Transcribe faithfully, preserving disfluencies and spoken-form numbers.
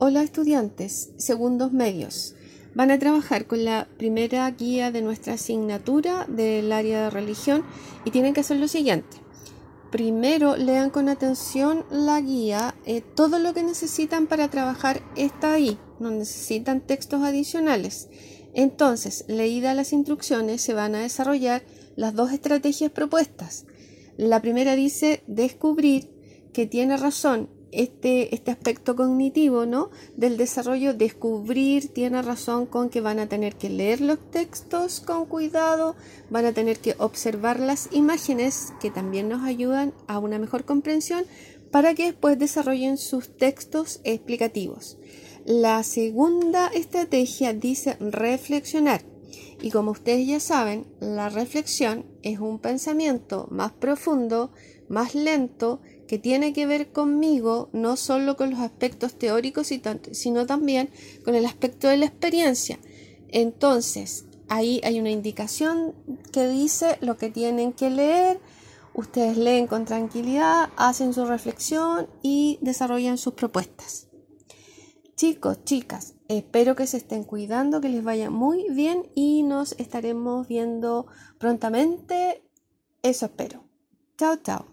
Hola estudiantes, segundos medios. Van a trabajar con la primera guía de nuestra asignatura del área de religión y tienen que hacer lo siguiente. Primero lean con atención la guía, eh, todo lo que necesitan para trabajar está ahí, no necesitan textos adicionales. Entonces, leídas las instrucciones, se van a desarrollar las dos estrategias propuestas. La primera dice descubrir que tiene razón este, este aspecto cognitivo, ¿no? Del desarrollo. Descubrir tiene razón con que van a tener que leer los textos con cuidado, van a tener que observar las imágenes que también nos ayudan a una mejor comprensión para que después desarrollen sus textos explicativos. La segunda estrategia dice reflexionar. Y como ustedes ya saben, la reflexión es un pensamiento más profundo, más lento, que tiene que ver conmigo, no solo con los aspectos teóricos, sino también con el aspecto de la experiencia. Entonces, ahí hay una indicación que dice lo que tienen que leer. Ustedes leen con tranquilidad, hacen su reflexión y desarrollan sus propuestas. Chicos, chicas, espero que se estén cuidando, que les vaya muy bien y nos estaremos viendo prontamente. Eso espero. Chao, chao.